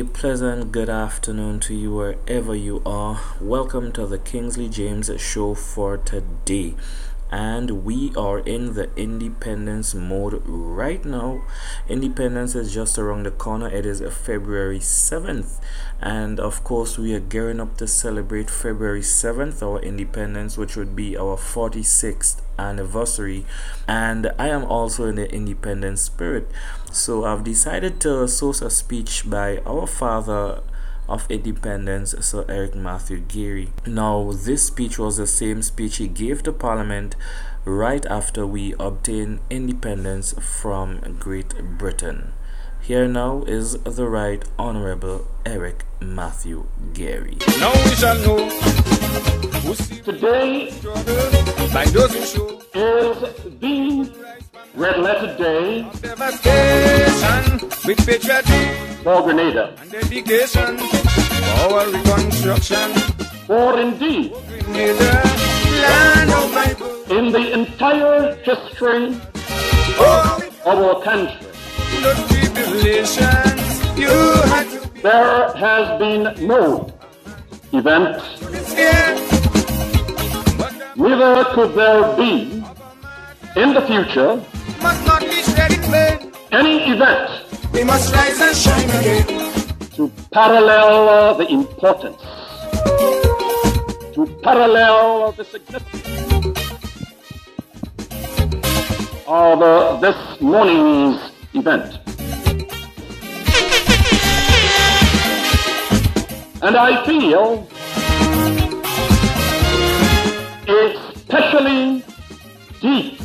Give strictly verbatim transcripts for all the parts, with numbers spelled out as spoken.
pleasant good afternoon to you wherever you are. Welcome to the Kingsley James Show for today. And we are in the independence mode right now. Independence is just around the corner. It is February seventh, and of course we are gearing up to celebrate February seventh, our independence, which would be our forty-sixth anniversary. And I am also in the independence spirit, so I've decided to source a speech by our father of independence, Sir Eric Matthew Gairy. Now, this speech was the same speech he gave to Parliament right after we obtained independence from Great Britain. Here now is the Right Honorable Eric Matthew Gairy. Now we shall know today by those who show is the red letter day devastation with patriotism for Grenada. and dedication for our reconstruction. For indeed, Grenada, land of my birth. in the entire history Oh, of our country, the tribulations you had to there has been no event, fear. But neither could there be in the future must not be shed in vain. any event We must rise and shine again. to parallel uh, the importance, to parallel the significance of uh, this morning's event. And I feel especially deep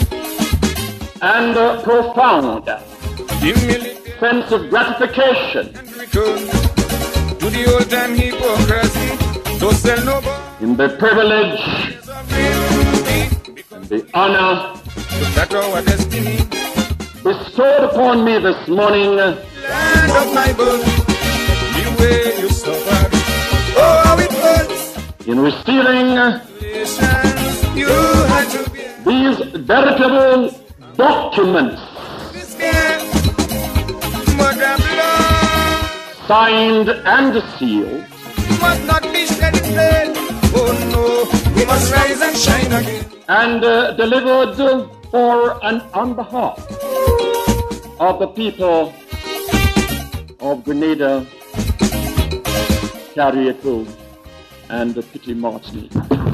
and uh, profound Humility sense of gratification and return to the old time hypocrisy. Don't sell no more. in the privilege Because and the honor that's our destiny. bestowed upon me this morning Land of my birth, the way you suffered. Oh, how it hurts. in receiving Nations you had to bear. these veritable documents This care, but the blood signed and sealed must not be shed in vain. Oh no, we must rise and shine again. and uh, delivered for and on behalf of the people of Grenada, Carriacou, and the Petit Martinique.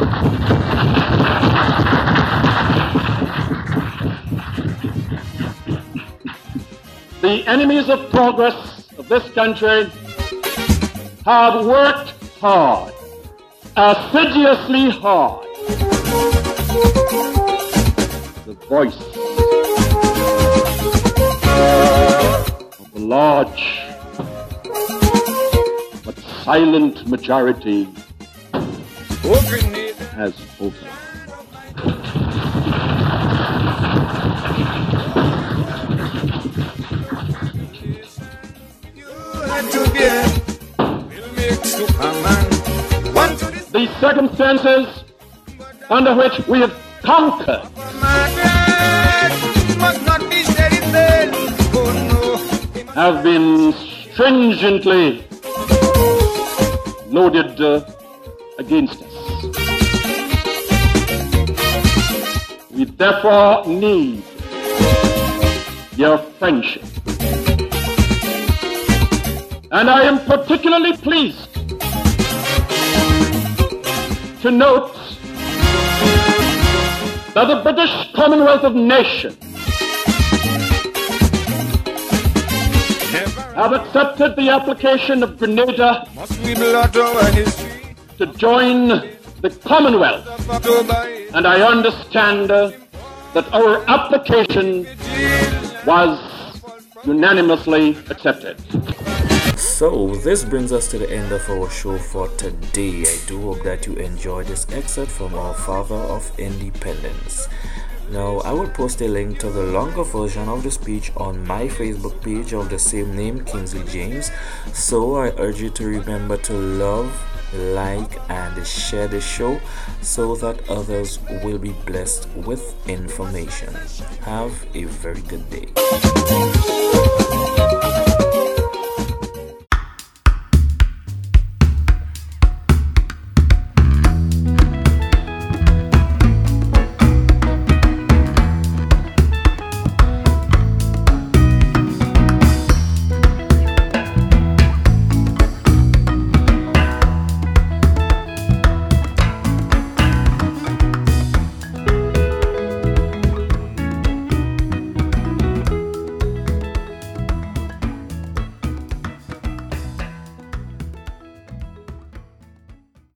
The enemies of progress of this country have worked hard, assiduously hard. The voice of the large but silent majority Oh, Grenada, has spoken. you had to bear. We'll make Superman one to this The circumstances under which we have conquered Margaret must not be shed in vain. Oh no, we must have been stringently loaded uh, against us. We therefore need your friendship. And I am particularly pleased to note that the British Commonwealth of Nations never have accepted the application of Grenada must we blot our history. to join the Commonwealth. Of October, And I understand uh, that our application was unanimously accepted. So, this brings us to the end of our show for today. I do hope that you enjoyed this excerpt from our Father of Independence. Now, I will post a link to the longer version of the speech on my Facebook page of the same name, Kingsley James. So, I urge you to remember to love, like, and share the show so that others will be blessed with information. Have a very good day.